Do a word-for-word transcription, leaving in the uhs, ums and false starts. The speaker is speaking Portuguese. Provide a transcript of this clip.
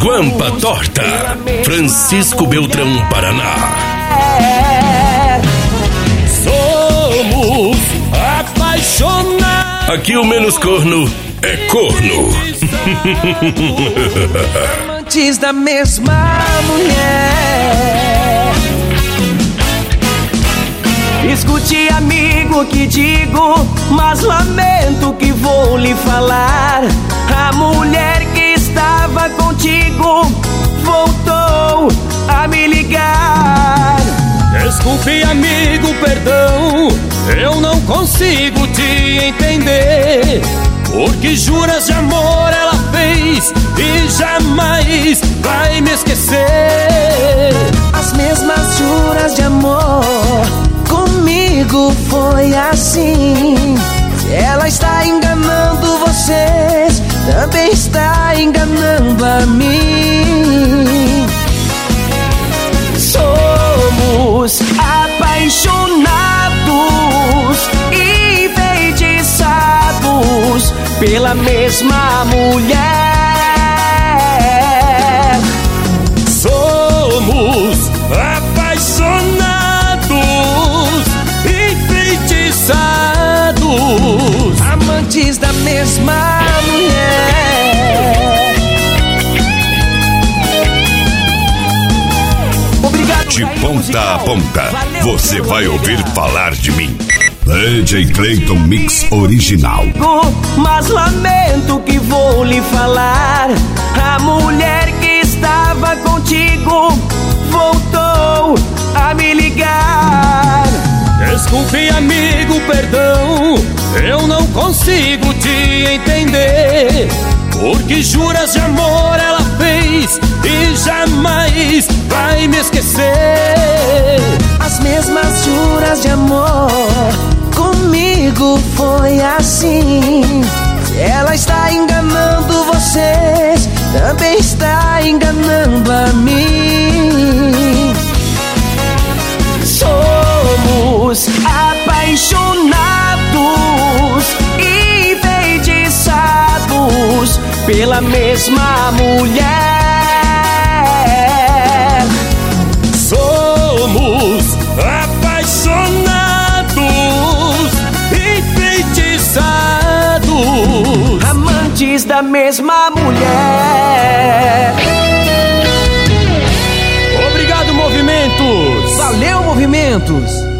Guampa Torta, Francisco Beltrão, Paraná. Somos apaixonados. Aqui o menos corno é corno. Amantes da mesma mulher. Escute, amigo, que digo, mas lamento que vou lhe falar. A mulher que estava contigo voltou a me ligar. Desculpe, amigo, perdão, eu não consigo te entender. Porque juras de amor ela fez e jamais vai me esquecer. As mesmas juras de amor comigo foi assim. Se ela está enganando vocês, também está enganando a mim. Somos apaixonados e enfeitiçados pela mesma mulher. Somos apaixonados, enfeitiçados, amantes da mesma mulher. Obrigado. De ponta a ponta, você vai ouvir falar de mim. D J Clayton Mix Original. Mas lamento que vou lhe falar. A mulher que estava contigo voltou a me ligar. Desculpe, amigo, perdão, eu não consigo te entender. Porque juras de amor ela fez e jamais vai me esquecer. As mesmas juras de amor comigo foi assim. Se ela está enganando vocês, também está enganando a mim. Somos apaixonados e enfeitiçados pela mesma mulher. Somos apaixonados, enfeitiçados, amantes da mesma mulher. Obrigado, Movimentos. Valeu, Movimentos.